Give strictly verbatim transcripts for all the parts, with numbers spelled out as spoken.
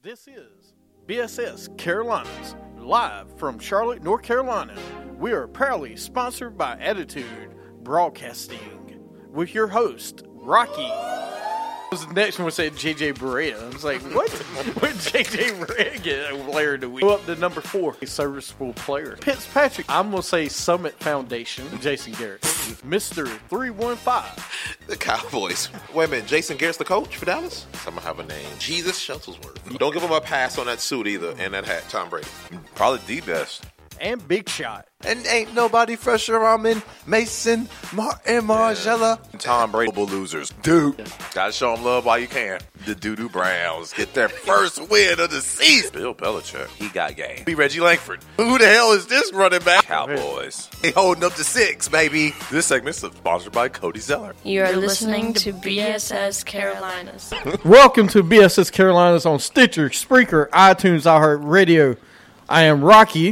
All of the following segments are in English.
This is B S S Carolinas, live from Charlotte, North Carolina. We are proudly sponsored by Attitude Broadcasting with your host, Rocky. The next one said J J Barea. I was like, what? What J J Barea get a player do we? Go up to number four, a serviceable player. Fitzpatrick. I'm going to say Summit Foundation, Jason Garrett. Mister three one five. The Cowboys. Wait a minute, Jason Garrett's the coach for Dallas? I'm going to have a name. Jesus Shuttlesworth. Don't give him a pass on that suit either and that hat, Tom Brady. Probably the best. And Big Shot. And ain't nobody fresher. I'm in Mason, Martin, Margella. Yeah. Tom Brady losers. Dude. Gotta show them love while you can. The Doo-Doo Browns get their first win of the season. Bill Belichick. He got game. Be Reggie Langford. Who the hell is this running back? Cowboys. They holding up to six, baby. This segment's sponsored by Cody Zeller. You are listening to B S S Carolinas. Welcome to B S S Carolinas on Stitcher, Spreaker, iTunes, iHeartRadio. I am Rocky.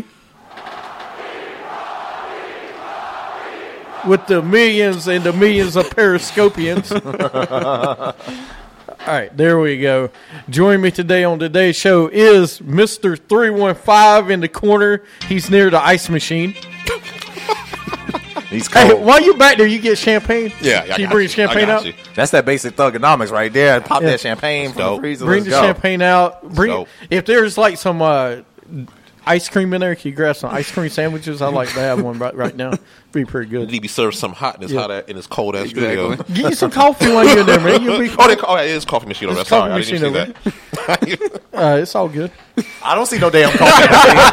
With the millions and the millions of Periscopians. All right, there we go. Joining me today on today's show is Mister three one five in the corner. He's near the ice machine. He's cold. Hey, while you back there, you get champagne? Yeah, yeah. Can you bring champagne out? You. That's that basic thugonomics right there. Pop yeah. that champagne from the freezer. Bring Let's the go. champagne out. Bring If there's like some uh, ice cream in there, can you grab some ice cream sandwiches? I'd like to have one right, right now. Be pretty good. He'd be served some hot in his, yeah. hot in his cold ass exactly. studio. Get you some coffee while you're in there, man. You'll be oh, they, oh, it is coffee machine over there. Sorry, I didn't see that. uh, it's all good. I don't see no damn coffee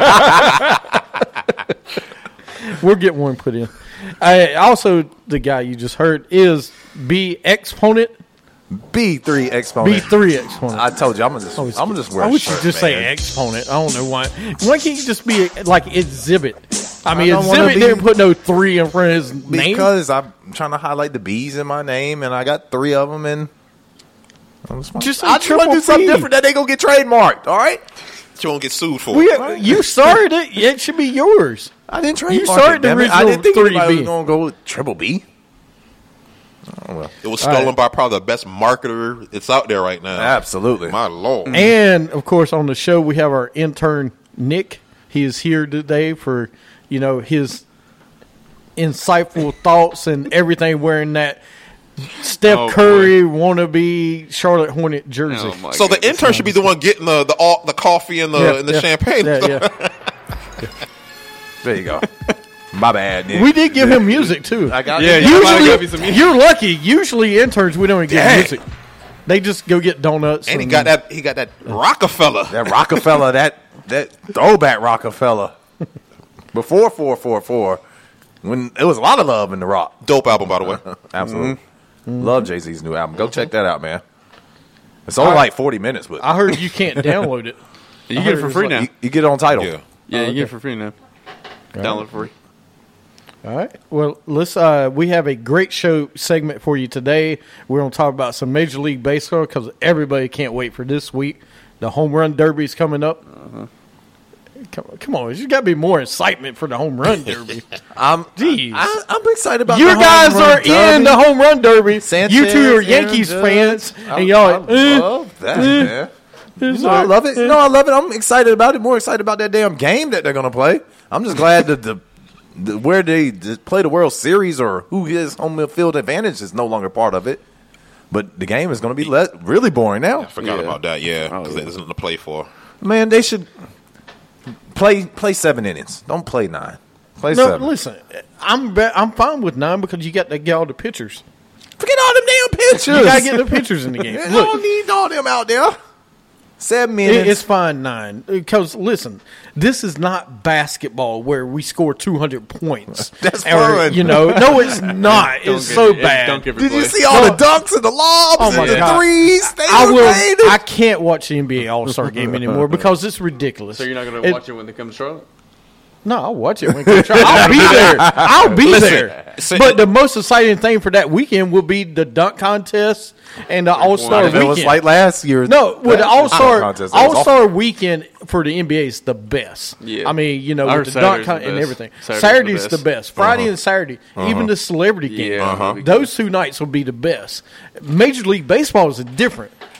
machine. We'll get one put in. Uh, also, the guy you just heard is B Exponent. B three Exponent. B three Exponent. I told you, I'm gonna just, I'm gonna just wear. I a wish shirt, you just man. say Exponent. I don't know why. Why can't you just be like Exhibit? I mean, I Exhibit be, didn't put no three in front of his because name. Because I'm trying to highlight the B's in my name, and I got three of them. And I'm just, just I just want to do something different that they gonna get trademarked. All right, you won't get sued for. We, it. You started it. It should be yours. I didn't trademark You started it, the original I didn't think three anybody B. was gonna go with triple B. Oh, well. It was stolen right. by probably the best marketer it's out there right now. Absolutely. My Lord. And, of course, on the show, we have our intern, Nick. He is here today for, you know, his insightful thoughts and everything wearing that Steph oh, Curry boy. wannabe Charlotte Hornet jersey. Oh, so goodness. The intern should be the one getting the the, all, the coffee and the, yeah, and the yeah, champagne. Yeah, yeah. There you go. My bad, Nick. We did give him music, too. I got yeah, usually, some music. You're lucky. Usually interns, we don't even get music. They just go get donuts. And, and he got that He got that Rockefeller. That Rockefeller, that that throwback Rockefeller. Before four four four, when there was a lot of love in the rock. Dope album, by the way. Absolutely. Mm-hmm. Love Jay-Z's new album. Go check that out, man. It's only I, like forty minutes. But I heard you can't download it. You get it for free like, now. You, you get it on Tidal. Yeah, yeah oh, you okay. get it for free now. Right. Download it for free. All right. Well, let's. Uh, we have a great show segment for you today. We're going to talk about some Major League Baseball because everybody can't wait for this week. The Home Run Derby is coming up. Uh-huh. Come, come on, there's got to be more excitement for the Home Run Derby. I'm, Jeez. I, I'm excited about. You the guys home run are derby. in the Home Run Derby. Sanchez, you two are Yankees Aaron fans, I, and y'all. I Like, eh, love that, eh, man. No, I love it. No, I love it. I'm excited about it. More excited about that damn game that they're going to play. I'm just glad that the. The, where they play the World Series or who his home field advantage is no longer part of it. But the game is going to be le- really boring now. I forgot yeah. about that, yeah, because oh, yeah. there's nothing to play for. Man, they should play play seven innings. Don't play nine. Play no, seven. listen, I'm be- I'm fine with nine because you got to get all the pitchers. Forget all them damn pitchers. You got to get the pitchers in the game. You Look, don't need all them out there. Seven it, minutes. it's fine nine because listen, this is not basketball where we score two hundred points. That's or, fun. You know, no, it's not. It's so it, bad. Don't give it Did play. you see all No. the dunks and the lobs Oh my and the God. threes? They I were will. made. I can't watch the N B A All Star Game anymore because it's ridiculous. So you're not going to watch it when they come to Charlotte? No, I'll watch it when it comes. I'll be there. I'll be Listen, there. so- But the most exciting thing for that weekend will be the dunk contest and the All Star It weekend. was like last year. No, with the All Star contest, that was All Star weekend for the N B A is the best. Yeah. I mean, you know, Our with the dunk Saturday's con- the and best. everything. Saturday's Saturday's, the the best. best. Friday Uh-huh. and Saturday, Uh-huh. even the celebrity game. Yeah. Uh-huh. Those two nights will be the best. Major League Baseball is different.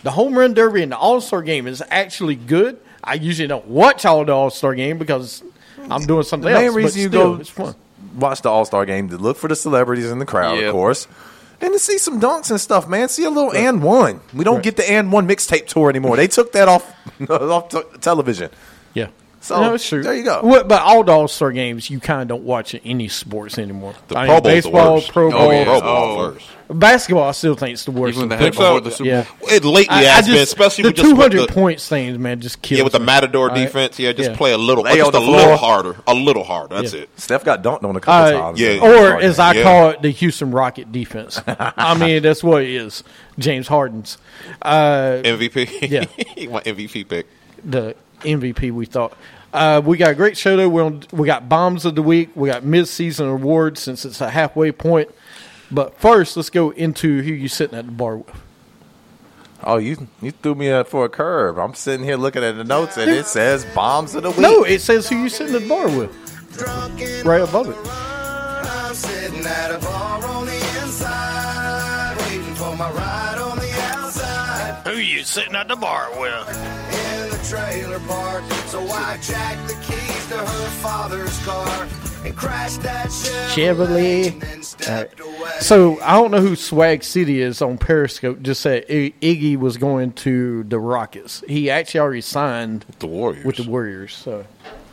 the home run derby and the All Star game is actually good. I usually don't watch all the All Star game because I'm doing something The main else. reason but you still, go it's fun. watch the All Star game to look for the celebrities in the crowd, Yep. of course, and to see some dunks and stuff, man. See a little and one. We don't Right. get the and one mixtape tour anymore. They took that off off t- television. Yeah. So, no, it's true. there you go. Well, but all the All Star games, you kind of don't watch any sports anymore. The I Pro mean, Bowl's the baseball, worst. Pro Oh, Bowl, yeah. Pro Bowl Oh. first. basketball. I still think it's the worst. Even the of head the- before so? the Super Yeah. Bowl. It lately I, I has just, been, especially the with just two with hundred the, points things, man, just kills. yeah, with the me. Matador All right? defense. Yeah, just Yeah. play a little, Lay just on a the little floor. harder, a little harder. That's Yeah. it. Steph got dunked on a couple Uh, times. yeah. in the Or All-Star as game. I Yeah. call it, the Houston Rocket defense. I mean, that's what it is. James Harden's uh, M V P. Yeah. He won M V P pick. the M V P. We thought uh, we got a great show though. We're on, we got bombs of the week. We got mid-season awards since it's a halfway point. But first, let's go into who you sitting at the bar with. Oh, you you threw me uh, for a curve. I'm sitting here looking at the notes, and it says bombs of the week. No, it says who you sitting at the bar with. Right above it. I'm sitting at a bar on the inside, waiting for my ride on the outside. Who you sitting at the bar with? In the trailer park, so I jacked the keys to her father's car and crashed that Chevrolet. Chevrolet and then stepped away. So I don't know who Swag City is on Periscope. Just said I- Iggy was going to the Rockets. He actually already signed The Warriors. with the Warriors. So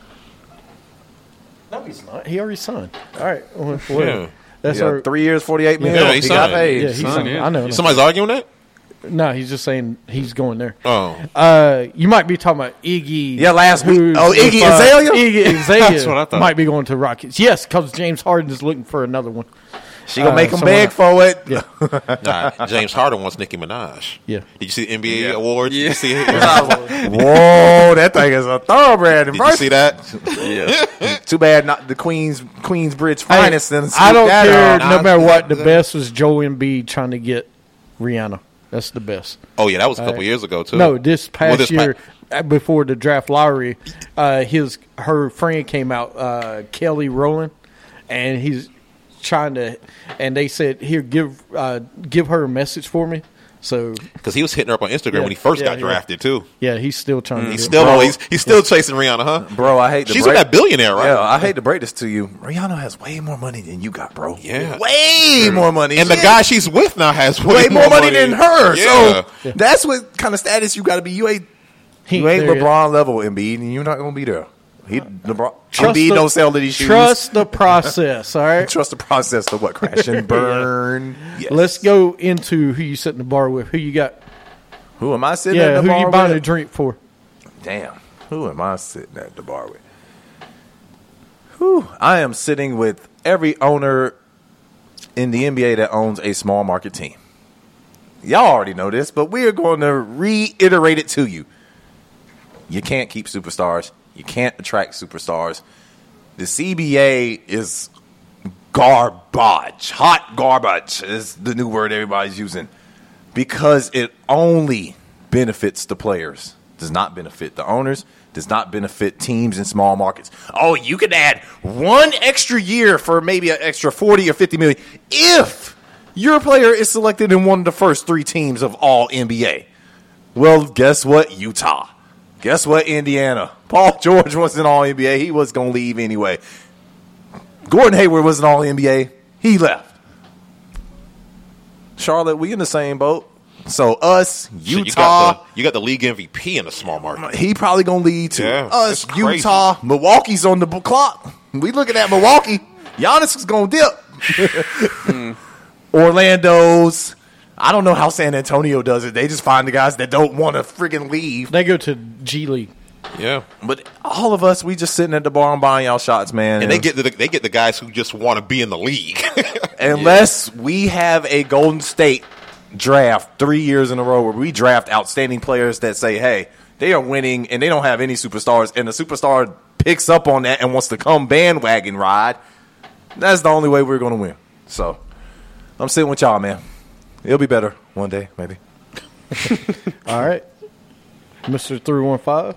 no, he's not. He already signed. All right, well, whatever. Yeah. That's Yeah, our three years, forty-eight Yeah, million. he he got signed. paid. Yeah, he's Son, signed. yeah. I know. Somebody's arguing that? No, he's just saying he's going there. Oh. Uh, you might be talking about Iggy. Yeah, last week. who's Oh, Iggy with, uh, Azalea? Iggy Azalea That's what I thought. might be going to Rockets. Yes, because James Harden is looking for another one. She gonna Uh, make him someone beg else. for it. Yeah, Nah, James Harden wants Nicki Minaj. yeah. Did you see the N B A Yeah. awards? Did you see it? Whoa, that thing is a thoroughbred. Did you see that? Yeah. Too bad not the Queens Queensbridge finest. Hey, Then I don't that care. out. No matter what, the best was Joel Embiid trying to get Rihanna. That's the best. Oh yeah, that was a couple Alright. years ago too. No, this past Well, this pa- year, uh, before the draft lottery, uh, his her friend came out, uh, Kelly Rowland, and he's trying to, and they said, "Here, give uh, give her a message for me." So because he was hitting her up on Instagram Yeah, when he first yeah, got yeah. drafted too. yeah, he's still trying to. He's get- still Bro. he's, he's still chasing Rihanna, huh? Bro, I hate to She's break. that billionaire, right? Yeah, I hate to break this to you. Rihanna has way more money than you got, bro. Yeah. way more money. And the She guy she's with now has way, way more money than her. Yeah. So that's what kind of status you got to be. You ain't He you ain't there yet. LeBron level Embiid, and you're not gonna be there. He LeBron Trust Embiid the- don't sell to these shoes. Trust the process. All right. Trust the process to what crash and burn. Yes. Let's go into who you sit in the bar with. Who you got? Who am I sitting at Yeah, the who bar you buying with? a drink for? Damn. Who am I sitting at the bar with? Whew. I am sitting with every owner in the N B A that owns a small market team. Y'all already know this, but we are going to reiterate it to you. You can't keep superstars. You can't attract superstars. The C B A is garbage. Hot garbage is the new word everybody's using. Because it only benefits the players, does not benefit the owners, does not benefit teams in small markets. Oh, you can add one extra year for maybe an extra forty or fifty million if your player is selected in one of the first three teams of all N B A. Well, guess what? Utah. Guess what? Indiana. Paul George wasn't all N B A. He was going to leave anyway. Gordon Hayward wasn't all N B A. He left. Charlotte, we in the same boat. So us, Shit, you Utah, got the you got the league M V P in a small market. he probably gonna lead to Yeah, us, it's crazy. Utah, Milwaukee's on the b- clock. We looking at Milwaukee. Giannis is gonna dip. Orlando's. I don't know how San Antonio does it. They just find the guys that don't want to friggin' leave. They go to G League. Yeah, But all of us, we just sitting at the bar and buying y'all shots, man. and they get the they get the guys who just want to be in the league. Unless we have a Golden State draft three years in a row where we draft outstanding players that say, hey, they are winning and they don't have any superstars, and the superstar picks up on that and wants to come bandwagon ride, that's the only way we're going to win. So I'm sitting with y'all, man. It'll be better one day, maybe. All right. Mister three one five.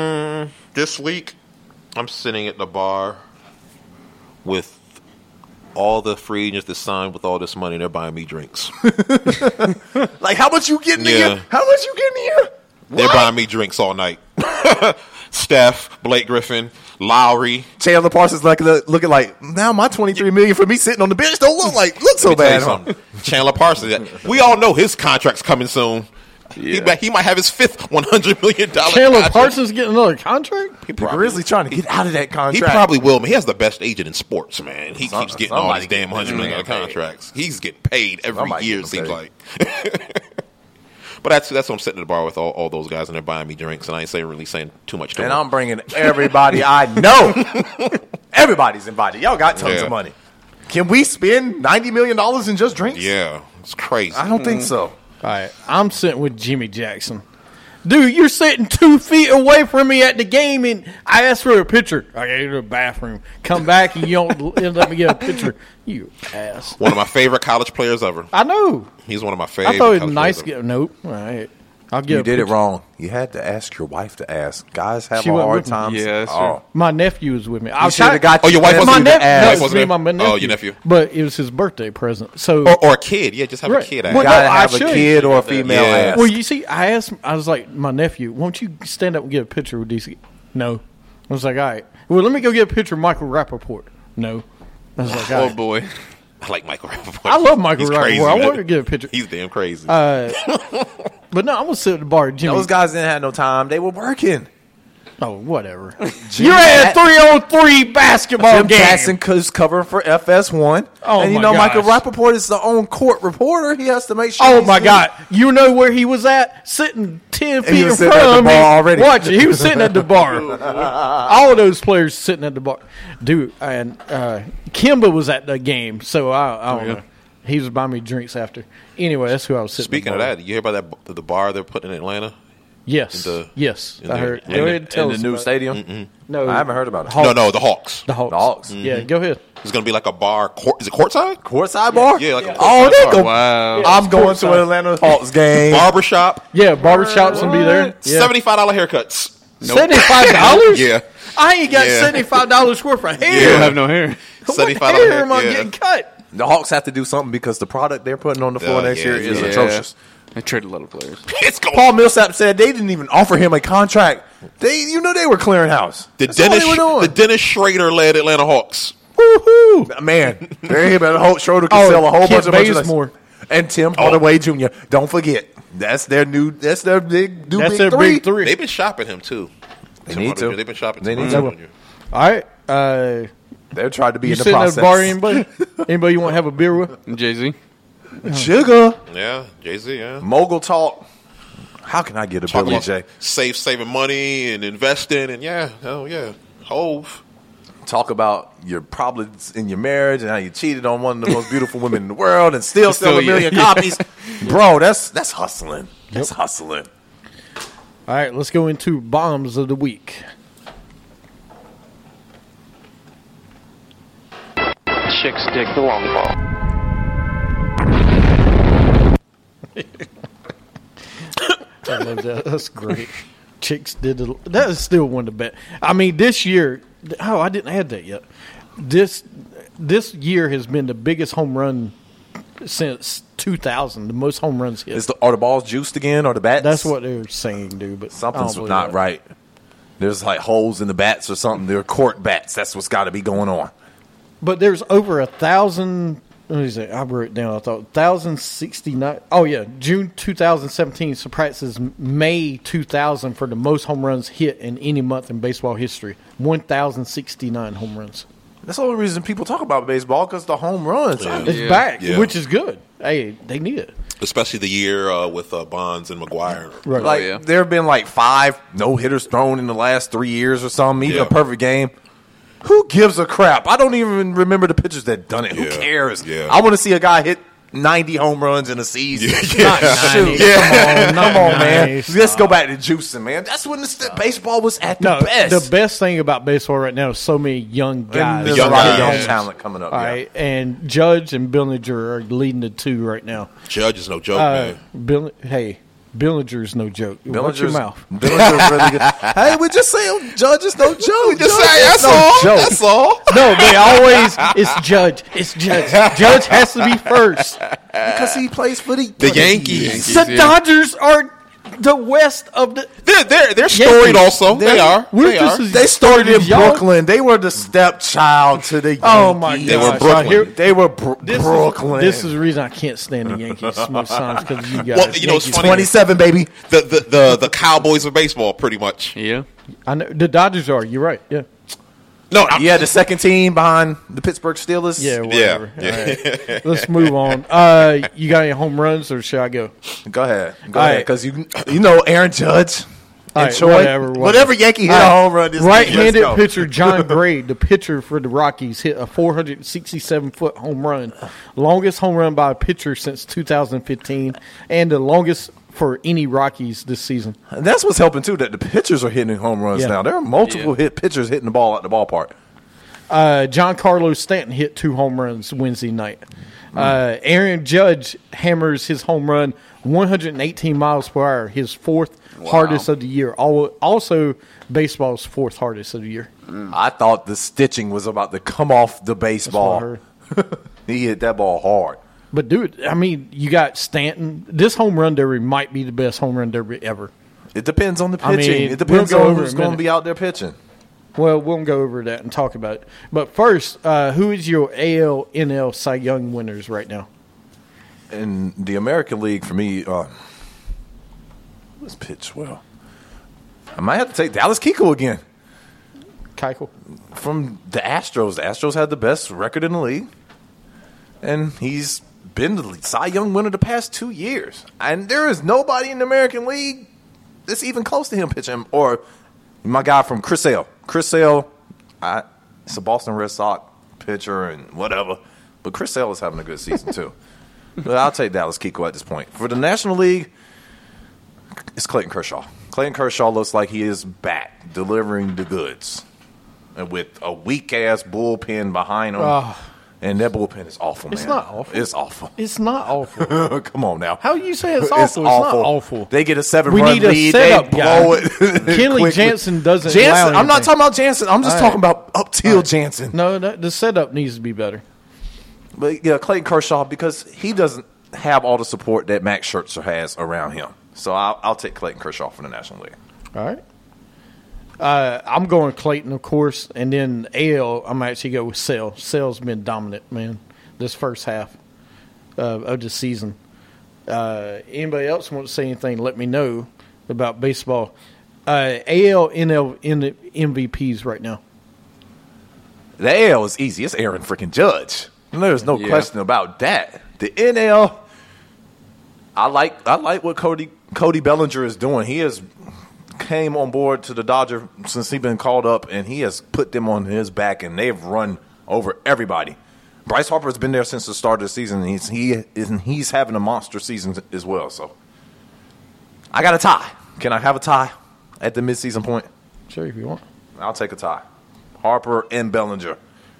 This week, I'm sitting at the bar with all the free agents that signed with all this money, they're buying me drinks. Like, how much you getting Yeah. in here? How much you getting in here? They're buying me drinks all night. Steph, Blake Griffin, Lowry. Chandler Parsons like look, looking like now my twenty-three million for me sitting on the bench don't look like look so Let me tell you bad. Huh? something. Chandler Parsons. We all know his contract's coming soon. He, Yeah. he might have his fifth one hundred million dollars Chandler contract. Parsons getting another contract? He The probably, Grizzlies trying to get out of that he contract. probably will. Man, he has the best agent in sports, man. He Some- keeps getting all somebody these damn getting hundred million dollar paid. contracts. He's getting paid every Somebody year, it getting seems paid. like. But that's that's what I'm sitting at the bar with all, all those guys, and they're buying me drinks, and I ain't saying really saying too much to and them. I'm bringing everybody I know. Everybody's invited. Y'all got tons Yeah. of money. Can we spend ninety million dollars in just drinks? Yeah, it's crazy. I don't think so. All right, I'm sitting with Jimmy Jackson. Dude, you're sitting two feet away from me at the game, and I asked for a picture. I go to the bathroom. Come back, and you don't let me get a picture. You ass. One of my favorite college players ever. I know. He's one of my favorite. I thought it was college nice. players To get, nope. All right. I'll get You a did it picture. wrong. You had to ask your wife to ask. Guys have She a wasn't hard with me. time. Yeah, that's oh. My nephew was with me. I was shoulda trying- got Oh, your wife your wasn't my there? nephew. Your No, wife it's wasn't me there? and my my nephew. Oh, your nephew. But it was his birthday present. So Or, or a kid. Yeah, just have Right. a kid. Well, ask. no, Gotta I have a should. kid or a female Yeah. ask. Well, you see, I asked, I was like, my nephew, won't you stand up and get a picture with D C? No. I was like, all right. Well, let me go get a picture of Michael Rappaport. No. I was like, all Oh right. boy. I like Michael Rappaport. I love Michael He's Rappaport. crazy, I man. want to get a picture. He's damn crazy. Uh, but no, I'm going to sit at the bar with Jimmy. Those guys didn't have no time. They were working. Oh, whatever. You're at a three on three basketball Jim game. Jackson was covering for F S one. Oh, and you my know, Michael gosh. Rappaport is the own court reporter. He has to make sure. Oh, he's my good. God. You know where he was at? Sitting ten he feet in was front sitting at the of me. bar already. Watch it. He was sitting at the bar. All of those players sitting at the bar. Dude, and uh, Kimba was at the game, so I, I don't yeah. know. He was buying me drinks after. Anyway, that's who I was sitting Speaking at of the bar. that, you hear about that the bar they're putting in Atlanta? Yes. in the- yes. in I the- heard. in Go the- ahead and tell In the us new about it. stadium. No, I haven't heard about it. Hawks. No, no, the Hawks. The Hawks. The Hawks. Yeah, go ahead. It's gonna be like a bar. Court, is it courtside? Courtside bar? Yeah, like a Oh, courtside they bar. go. Wow. I'm going courtside. to an Atlanta Hawks game. Barbershop. Yeah, barbershops will be there. Yeah. Seventy-five dollar haircuts. seventy-five dollars? Yeah, I ain't got Yeah. seventy-five dollars worth of hair. You don't have no hair. What seventy-five hair dollar am I yeah. getting cut? The Hawks have to do something because the product they're putting on the floor Oh, next yeah, year is yeah. atrocious. They traded a lot of players. It's going. Paul Millsap said they didn't even offer him a contract. They, you know, they were clearing house. The That's all Dennis, they were doing. the Dennis Schrader led Atlanta Hawks. Woohoo! Man, they better hope Schroeder can Oh, sell a whole Kent bunch of merchandise. Bazemore. And Tim Hardaway Junior Don't forget, that's their new. That's their big. New That's big their three. big three. They've been shopping him too. They Tim need Hardaway, to. They've been shopping. They Tim need Hardaway to. Junior All right. Uh, They're trying to be you in the sitting at process. the bar, anybody? Anybody you want to have a beer with? Jay Z. Sugar Yeah, Jay Z. Yeah. mogul talk. How can I get a Talk Billy about J? save, saving money and investing, and yeah, oh yeah, Hove. Talk about your problems in your marriage and how you cheated on one of the most beautiful women in the world and still sell Still, a million yeah. copies, bro. That's that's hustling. That's hustling. All right, let's go into bombs of the week. Chicks dig the long ball. I love that. That's great. Chicks did the, that is still one of the best. I mean, this year. Oh, I didn't add that yet. This this year has been the biggest home run since two thousand. The most home runs hit. Is the are the balls juiced again or the bats? That's what they're saying, dude. But Something's I don't not believe that. right. There's like holes in the bats or something. They're court bats. That's what's got to be going on. But there's over a thousand. What is it? I wrote it down. I thought thousand sixty nine. Oh yeah, June two thousand seventeen surpasses May two thousand for the most home runs hit in any month in baseball history. One thousand sixty nine home runs. That's the only reason people talk about baseball because the home runs. Yeah. It's Yeah. back, Yeah. which is good. Hey, they need it. Especially the year uh, with uh, Bonds and McGuire. Right. Like yeah. there have been like five no hitters thrown in the last three years or something. Even Yeah. a perfect game. Who gives a crap? I don't even remember the pitchers that done it. Who Yeah. cares? Yeah. I want to see a guy hit ninety home runs in a season. Yeah. Not shoot. Yeah. Come on, Come on, man. Nice. Let's go back to juicing, man. That's when the st- baseball was at the No, best. the best thing about baseball right now is so many young And guys. there's young a lot of guys. young talent coming up. All yeah. right, and Judge and Billinger are leading the two right now. Judge is no joke, Uh, man. Bill, hey, Billinger's no joke. Watch your Billinger's, mouth. Billinger's really good. Hey, we just saying Judge is no joke. We just Judge say is that's no all. joke. That's all. No, they always it's Judge. It's Judge. Judge has to be first. Because he plays for the, The Yankees. The Dodgers are the west of the. They're they're they're storied Yankees. also. They They're- are. we're They just are. as- They started in Y'all- Brooklyn. They were the stepchild to the Yankees. Oh my god! They were Brooklyn. They were Bro- This Brooklyn. Is, this is the reason I can't stand the Yankees most times because you guys. Well, you know, it's Yankees- funny. twenty-seven, baby. The, the the the Cowboys of baseball, pretty much. Yeah. I know the Dodgers are. You're right. Yeah. No, I'm, Yeah, the second team behind the Pittsburgh Steelers. Yeah. yeah, Whatever. yeah. All right. Let's move on. Uh, you got any home runs or should I go? Go ahead. Go All ahead. right. Because you you know Aaron Judge. All And right, Troy, whatever, whatever. whatever Yankee hit All a right. home run this Right-handed week, let's go. pitcher John Gray, the pitcher for the Rockies, hit a four hundred sixty-seven foot home run, longest home run by a pitcher since two thousand fifteen, and the longest for any Rockies this season. And that's what's helping too. That the pitchers are hitting home runs Yeah. now. There are multiple hit pitchers hitting the ball at the ballpark. Uh, John Carlos Stanton hit two home runs Wednesday night. Uh, Aaron Judge hammers his home run one hundred eighteen miles per hour, his fourth hardest of the year. Al- Also, baseball's fourth hardest of the year. I thought the stitching was about to come off the That's what I baseball. heard. He hit that ball hard. But, dude, I mean, you got Stanton. This home run derby might be the best home run derby ever. It depends on the I pitching. mean, it depends we'll go on over who's in a going to minute. be out there pitching. Well, we'll go over that and talk about it. But first, uh, who is your A L N L Cy Young winners right now? In the American League, for me, uh, let's pitch well. I might have to take Dallas Keuchel again. Keuchel. From the Astros. The Astros had the best record in the league. And he's been the Cy Young winner the past two years. And there is nobody in the American League that's even close to him pitching. Or my guy from Chris Sale. Chris Sale, I, it's a Boston Red Sox pitcher and whatever. But Chris Sale is having a good season, too. But I'll take Dallas Keuchel at this point. For the National League, it's Clayton Kershaw. Clayton Kershaw looks like he is back, delivering the goods. And with a weak-ass bullpen behind him. Oh. And that bullpen is awful, man. It's not awful. It's awful. It's not awful. Come on now. How you say it's awful? It's, not awful. They get a seven We run need a lead. setup they guy. blow it. Kenley quickly. Jansen doesn't Jansen, allow I'm not anything. talking about Jansen. I'm just All talking right. about up till Jansen. No, that, the setup needs to be better. But yeah, Clayton Kershaw, because he doesn't have all the support that Max Scherzer has around him. So I'll, I'll take Clayton Kershaw for the National League. All right. Uh, I'm going Clayton, of course, and then A L, I'm actually go with Sale. Sale's been dominant, man, this first half uh, of the season. Uh, anybody else want to say anything, let me know about baseball. Uh, A L, N L, N- M V Ps right now. The A L is easy. It's Aaron freaking Judge. There's no Yeah. question about that. The N L, I like I like what Cody Cody Bellinger is doing. He has came on board to the Dodger since he's been called up, and he has put them on his back, and they've run over everybody. Bryce Harper has been there since the start of the season, and he's, he is, and he's having a monster season as well. So I got a tie. Can I have a tie at the midseason point? Sure, if you want. I'll take a tie. Harper and Bellinger.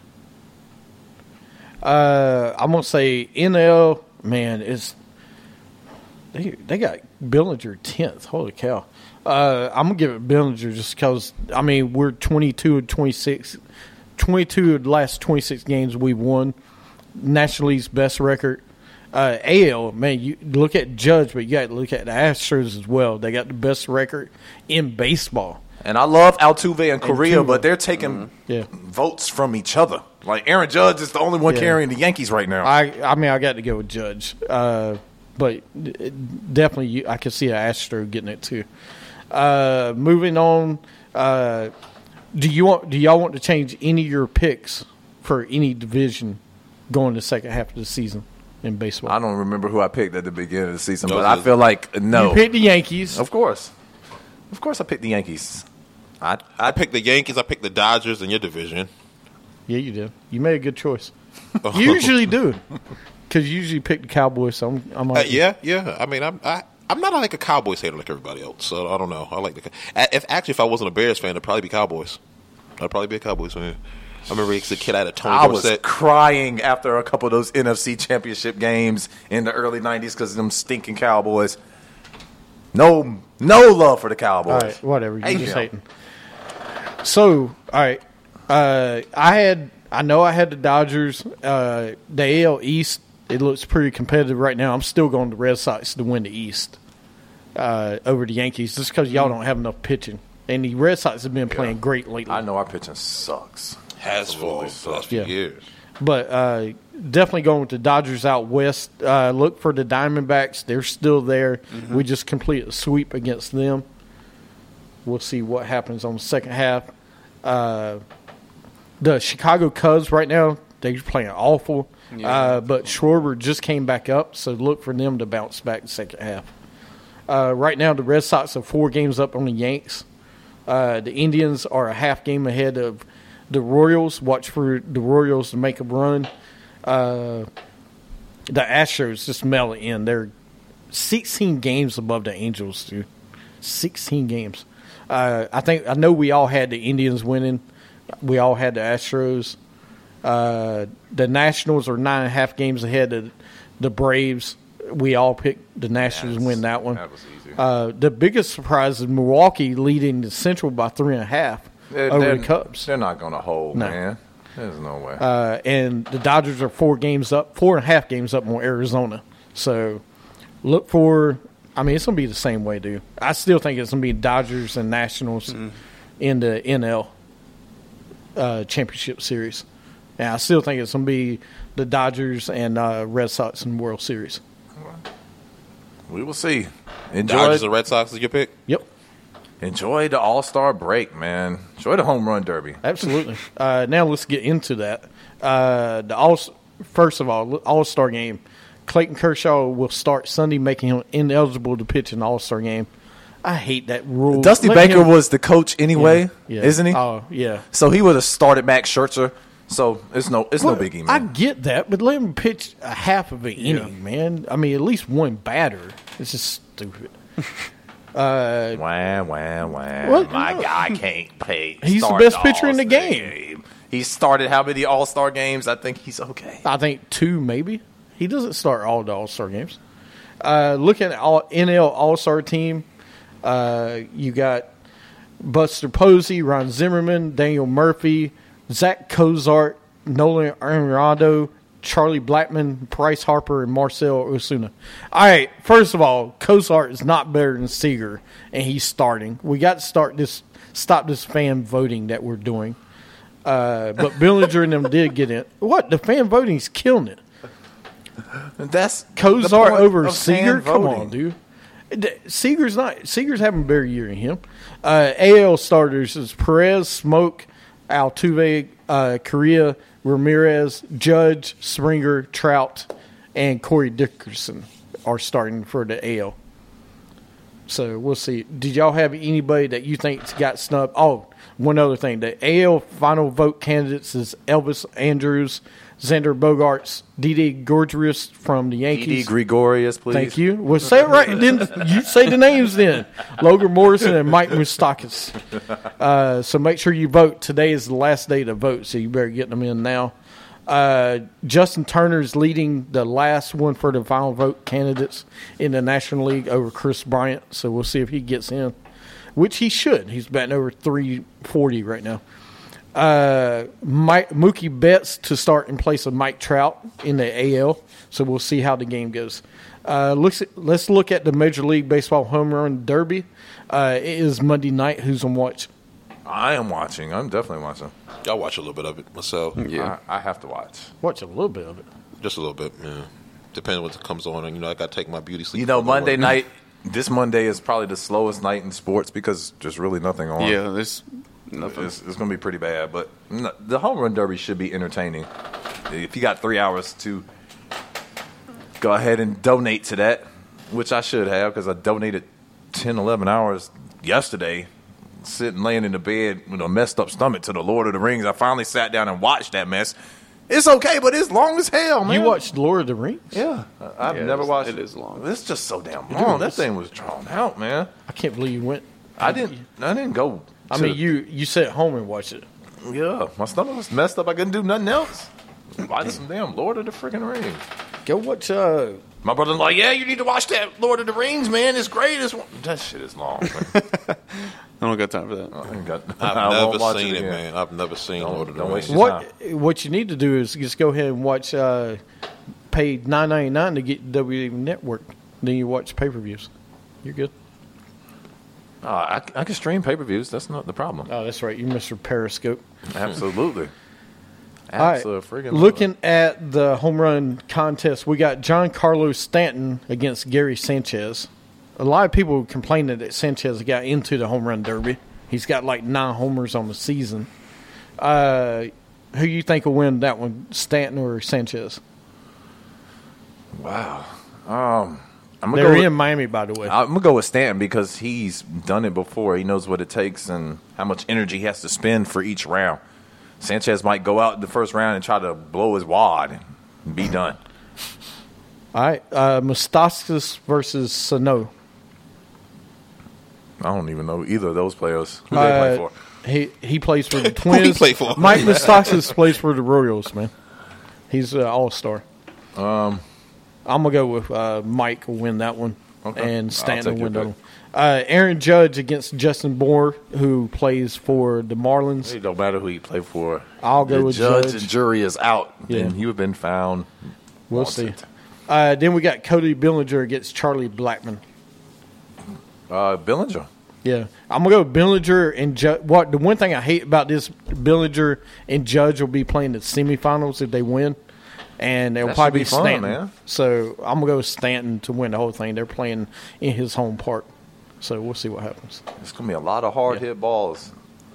Uh, I'm gonna say N L. Man, it's they they got Bellinger tenth. Holy cow! Uh, I'm gonna give it Bellinger just because I mean we're twenty-two and twenty-six, twenty-two of the last twenty-six games we've won. National League's best record. Uh, A L, man, you look at Judge, but you got to look at the Astros as well. They got the best record in baseball. And I love Altuve and Correa, Tuva. but they're taking Yeah. votes from each other. Like Aaron Judge is the only one Yeah. carrying the Yankees right now. I I mean I got to go with Judge, uh, but it- definitely you, I could see an Astro getting it too. Uh, moving on, uh, do you want do y'all want to change any of your picks for any division going the second half of the season in baseball? I don't remember who I picked at the beginning of the season, No, but it I feel like no. You picked the Yankees. Of course, of course, I picked the Yankees. I I picked the Yankees. I picked the Dodgers in your division. Yeah, you did. You made a good choice. You usually do, because you usually pick the Cowboys. So I'm, I'm Uh, like, yeah, yeah. I mean, I'm I, I'm not like a Cowboys hater like everybody else. So I don't know. I like the if actually if I wasn't a Bears fan, it'd probably be Cowboys. I'd probably be a Cowboys fan. I remember as a kid I had a Tony I was Dorsett. crying after a couple of those N F C Championship games in the early nineties because of them stinking Cowboys. No, no love for the Cowboys. All right, whatever. You're Hate just them. hating. So, all right. Uh, I had, I know I had the Dodgers. Uh, the A L East, it looks pretty competitive right now. I'm still going to Red Sox to win the East uh, over the Yankees just because y'all don't have enough pitching. And the Red Sox have been playing great lately. I know our pitching sucks. Has for the last few Yeah. years. But uh, definitely going with the Dodgers out west. Uh, look for the Diamondbacks. They're still there. Mm-hmm. We just completed a sweep against them. We'll see what happens on the second half. Uh, the Chicago Cubs right now, they're playing awful. Yeah. Uh, but Schwarber just came back up, so look for them to bounce back the second half. Uh, right now, the Red Sox are four games up on the Yanks. Uh, the Indians are a half game ahead of the Royals. Watch for the Royals to make a run. Uh, the Astros just mail it in. They're sixteen games above the Angels, dude. sixteen games. Uh, I think I know we all had the Indians winning. We all had the Astros. Uh, the Nationals are nine and a half games ahead of the Braves. We all picked the Nationals to win that one. That was easy. Uh, the biggest surprise is Milwaukee leading the Central by three and a half They're, over they're, the Cubs. They're not going to hold, No. man. There's no way. Uh, and the Dodgers are four games up, four and a half games up on Arizona. So look for, I mean, it's going to be the same way, dude. I still think it's going to be Dodgers and Nationals Mm-hmm. in the N L uh, Championship Series. And I still think it's going to be the Dodgers and uh, Red Sox in the World Series. We will see. Enjoy, Dodgers and Red Sox is your pick? Yep. enjoy the All-Star break, man. Enjoy the home run derby. Absolutely. uh, now let's get into that. Uh, the all first of all, All Star game. Clayton Kershaw will start Sunday, making him ineligible to pitch in the All Star game. I hate that rule. Dusty Let Baker him- was the coach anyway, Yeah. isn't he? Oh yeah. So he would have started Max Scherzer. So it's no, it's no Well, biggie, I man. get that, but let him pitch a half of an inning, man. I mean, at least one batter. It's just stupid. Uh, Wah, wah, wah. What? My No. guy can't play. He's the start best pitcher in the All-Star game. He started how many All Star games? I think he's okay. I think two, maybe. He doesn't start all the All Star games. Uh, looking at all N L All Star team, uh, you got Buster Posey, Ron Zimmerman, Daniel Murphy, Zach Cozart, Nolan Arenado, Charlie Blackmon, Bryce Harper, and Marcel Osuna. All right, first of all, Cozart is not better than Seager, and he's starting. We got to start this, stop this fan voting that we're doing. Uh, but Billinger and them did get in. What? The fan voting's killing it. That's the Cozart point over of Seager? fan Come voting. on, dude. D- Seager's not. Seager's having a better year than him. Uh, A L starters is Perez, Smoke, Altuve, uh, Correa, Ramirez, Judge, Springer, Trout, and Corey Dickerson are starting for the A L. So we'll see. Did y'all have anybody that you think got snubbed? Oh, one other thing. The A L final vote candidates is Elvis Andrews, Xander Bogaerts, Didi Gregorius from the Didi Yankees. Gregorius, please. Thank you. Well, say it right. Then you say the names then. Logan Morrison and Mike Moustakas. Uh, so make sure you vote. Today is the last day to vote, so you better get them in now. Uh, Justin Turner is leading the last one for the final vote candidates in the National League over Chris Bryant. So we'll see if he gets in, which he should. He's batting over three forty right now. Uh, Mike, Mookie Betts to start in place of Mike Trout in the A L. So we'll see how the game goes. Uh, looks, let's look at the Major League Baseball Home Run Derby. Uh, it is Monday night. Who's on watch? I am watching. I'm definitely watching. I'll watch a little bit of it myself. Yeah. I, I have to watch. Watch a little bit of it. Just a little bit, yeah. Depending on what comes on. And, you know, I got to take my beauty sleep. You know, before I go Monday work. night, this Monday is probably the slowest night in sports because there's really nothing on. Yeah, there's nothing. It's, it's going to be pretty bad. But no, the home run derby should be entertaining. If you got three hours to go ahead and donate to that, which I should have because I donated ten, eleven hours yesterday, sitting laying in the bed with a messed up stomach to the Lord of the Rings. I finally sat down and watched that mess. It's okay, but it's long as hell, man. You watched Lord of the Rings? Yeah. I- I've Yeah, never it's- watched it is long. It's just so damn long. That it's- thing was drawn out, man. I can't believe you went. I didn't I didn't go I to mean, the- you you sat at home and watched it. Yeah, my stomach was messed up. I couldn't do nothing else. Watch some damn Lord of the freaking Rings. Go watch uh, My brother's like, yeah, you need to watch that Lord of the Rings, man. It's great. It's that shit is long. Man. I don't got time for that. I ain't got, I've I won't never watch seen it, again. man. I've never seen Don't- Lord of the don't Rings. waste your What time. what you need to do is just go ahead and watch. Uh, pay nine ninety nine to get W W E Network. Then you watch pay per views. You're good. Uh, I, I can stream pay per views. That's not the problem. Oh, that's right. You're Mister Periscope. Absolutely. All right. Absolutely. Looking at the home run contest, we got Giancarlo Stanton against Gary Sanchez. A lot of people complaining that Sanchez got into the home run derby. He's got like nine homers on the season. Uh, who you think will win that one, Stanton or Sanchez? Wow. Um, I'm gonna They're go with, in Miami, by the way. I'm gonna go with Stanton because he's done it before. He knows what it takes and how much energy he has to spend for each round. Sanchez might go out in the first round and try to blow his wad and be done. All right, uh, Moustakas versus Sano. I don't even know either of those players. Who they Uh, play for? He he plays for the Who Twins. he play for? Mike Moustakas plays for the Royals, man. He's an all star. Um, I'm gonna go with uh, Mike will win that one, Okay. and I'll Stanton take will win your that one. Uh, Aaron Judge against Justin Moore, who plays for the Marlins. it don't matter who he play for. I'll go the with judge, Judge. and jury is out. Yeah. And you have been found. We'll wanted. see. Uh, then we got Cody Bellinger against Charlie Blackmon. Uh, Billinger. Yeah, I'm gonna go with Bellinger and Judge. What the one thing I hate about this, Bellinger and Judge will be playing the semifinals if they win, and they'll That probably should be be fun, Stanton. man. So I'm gonna go with Stanton to win the whole thing. They're playing in his home park, so we'll see what happens. It's gonna be a lot of hard hit balls.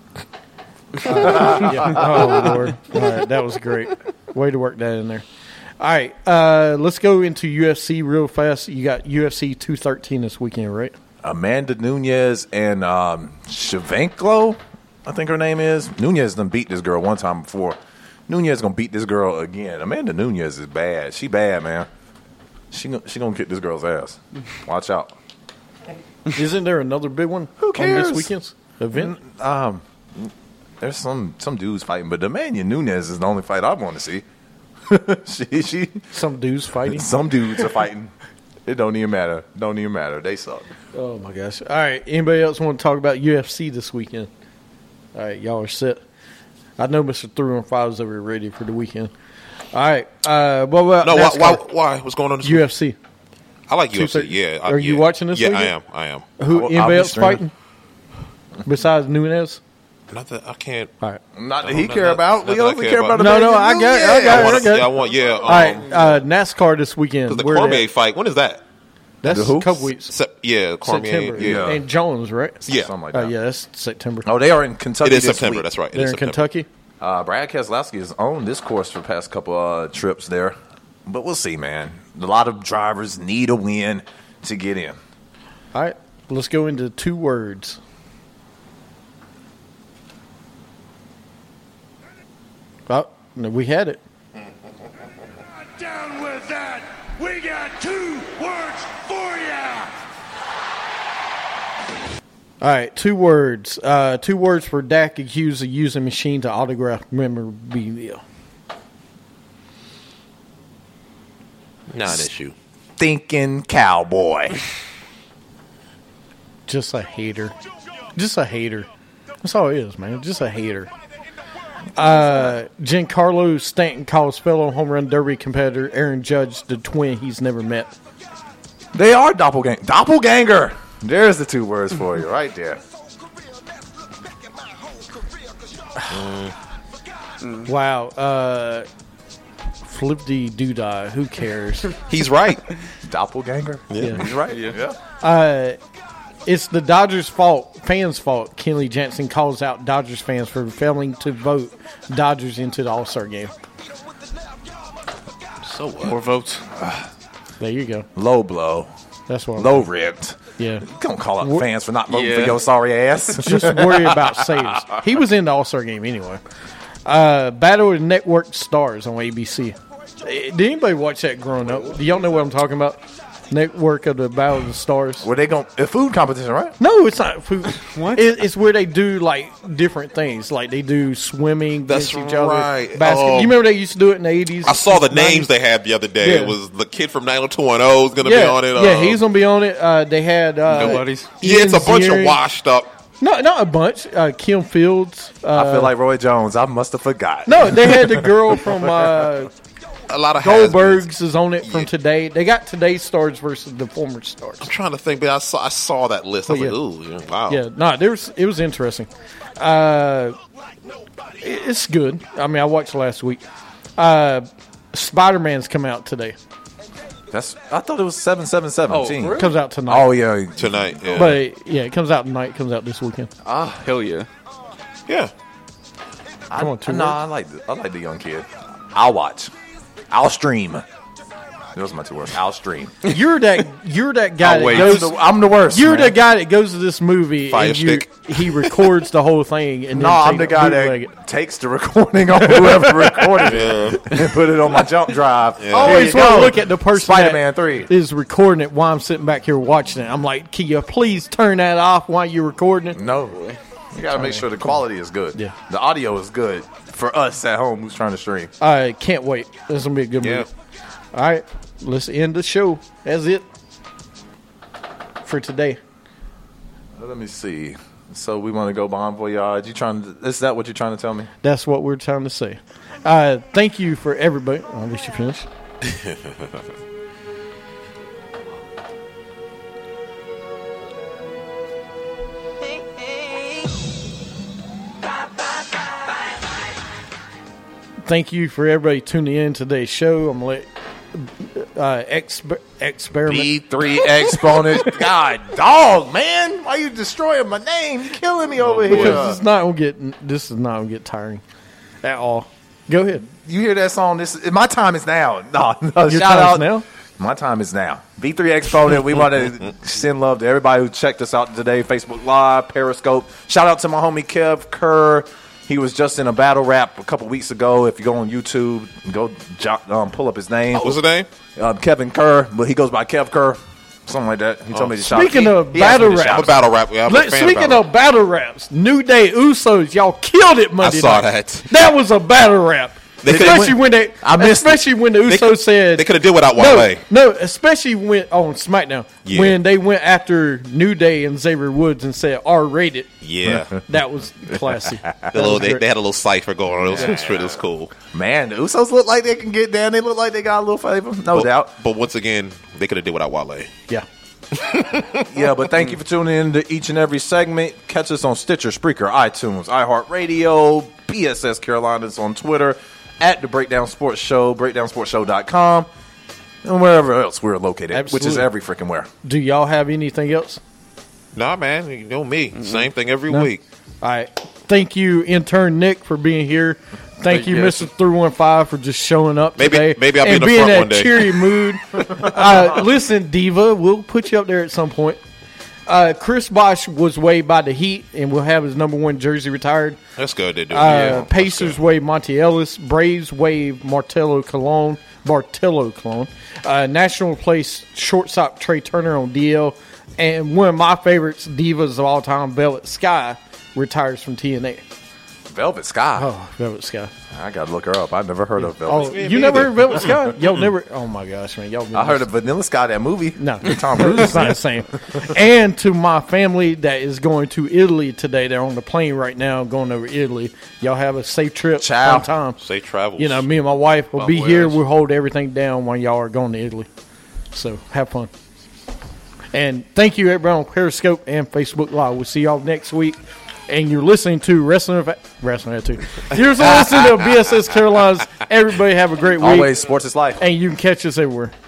Yeah. Oh Lord, all right, that was great. Way to work that in there. All right, uh, let's go into U F C real fast. You got U F C two thirteen this weekend, right? Amanda Nunez and um, Shevchenko, I think her name is. Nunez done beat this girl one time before. Nunez gonna beat this girl again. Amanda Nunez is bad. She bad, man. She gon- she gonna kick this girl's ass. Watch out. Isn't there another big one? Who on cares? this weekend's event? Um, there's some some dudes fighting, but Amanda Nunez is the only fight I want to see. she she Some dudes fighting. some dudes are fighting. It don't even matter. Don't even matter. They suck. Oh my gosh! All right, anybody else want to talk about U F C this weekend? All right, y'all are set. I know Mister Three on Five is over ready for the weekend. All right, uh, well, well, No, why, NASCAR. why? Why? What's going on this U week? F C. I like U F C. two thirty Yeah. I, Are you yeah. watching this Yeah, weekend? I am. I am. Who? I'll- I'll anybody be else streaming. fighting besides Nunez? Not that I can't. All right. Not that No, he not- care not- about. not We that I only care care about. about. No, no, Amanda I got it, I Nunez. got I it. want, okay. yeah, I want. Yeah. Um, All right, uh, NASCAR this weekend. the Where Cormier that? fight. When is that? That's The who? a couple weeks. Sep- yeah, Cormier. September. Yeah. And Jones, right? Yeah. Something like Oh that. yeah, that's September. Oh, they are in Kentucky. It is this September. week. That's right. It They're is in September. Kentucky. Uh, Brad Keselowski has owned this course for the past couple uh, trips there, but we'll see, man. A lot of drivers need a win to get in. All right, let's go into two words. Oh, no, we had it. Down with that. We got two words for ya. All right, two words. Uh, two words for Dak accused of using machine to autograph memorabilia. Not an issue. Thinking cowboy. Just a hater. Just a hater. That's all it is, man. Just a hater. Uh, Giancarlo Stanton calls fellow home run derby competitor Aaron Judge the twin he's never met. They are doppelganger. Doppelganger. There's the two words for you right there. Wow. Uh, Flippy Doodah. Who cares? He's right. Doppelganger. Yeah. He's right. Yeah. Uh, it's the Dodgers' fault, fans' fault. Kenley Jansen calls out Dodgers fans for failing to vote Dodgers into the All-Star game. So what? More votes. There you go. Low blow. That's what. Low rent. Yeah. Don't call out Wha- fans for not voting Yeah. for your sorry ass. Just worry about saves. He was in the All-Star game anyway. Uh, Battle of the Network Stars on A B C. Eh, Did anybody watch that growing up? Do y'all know what I'm talking about? Network of the Battle of the Stars. Were they going a food competition, right? No, it's not food. What? It, it's where they do like different things. Like they do swimming That's against each right. other. Basketball. Um, you remember they used to do it in the eighties? I saw the nineties? names they had the other day. Yeah. It was the kid from nine oh two one oh is going to Yeah, be on it. yeah, uh, he's gonna be on it. Uh, they had uh, Nobodies? Yeah, it's a Ian bunch Ziering. of washed up. No, not a bunch. Uh, Kim Fields. Uh, I feel like Roy Jones. I must have forgot. no, they had the girl from uh, A lot of has-beens. Goldberg's is on it from today. They got today's stars versus the former stars. I'm trying to think, but I saw I saw that list. I was Oh, like, ooh, yeah, wow. Yeah, no, there was it was interesting. Uh, it- it's good. I mean, I watched last week. Uh, Spider Man's come out today. That's. I thought it was seven seven seventeen. It comes out tonight. Oh yeah. Tonight, yeah. But yeah, it comes out tonight. It comes out this weekend. Ah, hell yeah. yeah. I, Come on, two no, words. I like the, I like the young kid. I'll watch. I'll stream. Those are my two words. I'll stream. You're that you're that guy I'll that wait. goes. I'm the, I'm the worst. You're man. the guy that goes to this movie Fire and you, stick. he records the whole thing and No, then I'm take- the guy bootleg it. that takes the recording of whoever recorded it and put it on my jump drive. I Here always you want to go. look at the person Spider-Man that three. is recording it while I'm sitting back here watching it. I'm like, can you please turn that off while you're recording it? No, you got to make sure the quality is good. Yeah. The audio is good for us at home who's trying to stream. I can't wait. This is gonna be a good Yeah. movie. All right, let's end the show. That's it for today. Let me see. So we want to go Bon Voyage. You trying to? Is that what you're trying to tell me? That's what we're trying to say. Uh, thank you for everybody. Oh, at least you finished. Thank you for everybody tuning in to today's show. I'm gonna let uh, exper- experiment. B three Exponent. God, dog, man. Why you destroying my name? You killing me over Because here. it's not gonna get. This is not gonna get tiring at all. Go ahead. You hear that song? This my time is now. No, no Your shout time is out now? My time is now. B three Exponent. We want to send love to everybody who checked us out today. Facebook Live, Periscope. Shout out to my homie Kev Kerr. He was just in a battle rap a couple weeks ago. If you go on YouTube, go jo- um, pull up his name. What's his name? Um, Kevin Kerr, but he goes by Kev Kerr, something like that. He told me to shout. Speaking he- of he asked me battle to rap, shout I'm a out. battle rap. Yeah, I'm Let- a fan speaking battle of battle raps, New Day Usos, y'all killed it I Monday saw night. that. That was a battle rap. They could've especially went- when they, I missed it. especially when the They Usos could- said They could have did without no, Wale. no, especially when on SmackDown Yeah. when they went after New Day and Xavier Woods and said R rated. Yeah. That was classy. The little, they, they had a little cipher going on. It was, it was pretty- it was cool. Man, the Usos look like they can get down. They look like they got a little favor, no But, doubt. but once again, they could have did without Wale. Yeah. Yeah, but thank you for tuning in to each and every segment. Catch us on Stitcher, Spreaker, iTunes, iHeartRadio, B S S Carolinas on Twitter, at the Breakdown Sports Show, breakdown sports show dot com, and wherever else we're located, which is Absolutely. every freaking where. Do y'all have anything else? Nah, man, you know me. Same thing every No? week. All right. Thank you, intern Nick, for being here. Thank you, you. Mister three one five, for just showing up Maybe- today. maybe I'll be and in the being front that one day. cheery mood. uh, listen, Diva, we'll put you up there at some point. Uh, Chris Bosh was waived by the Heat, and we'll have his number one jersey retired. That's good. They do. Uh, yeah, that's Pacers good. waive Monte Ellis. Braves waive Martello Colon. Bartello Colon. Uh, National place shortstop Trey Turner on D L. And one of my favorites, divas of all time, Velvet Sky, retires from T N A. Velvet Sky. Oh, Velvet Sky. I gotta look her up. I've never heard of Oh, Velvet. me you never either. heard Velvet Sky? Y'all never. Oh my gosh, man! Y'all. Been I heard of Vanilla Sky, that movie. No, Tom Cruise. it's not the same. And to my family that is going to Italy today, they're on the plane right now, going over Italy. Y'all have a safe trip. Ciao. Fun time. Safe travels. You know, me and my wife will Bon be voyage. here. We'll hold everything down while y'all are going to Italy. So have fun. And thank you, everybody on Periscope and Facebook Live. We'll see y'all next week. And you're listening to Wrestling Fa- Wrestling Attitude. You're listening to B S S Carolinas. Everybody have a great week. Always, sports is life. And you can catch us everywhere.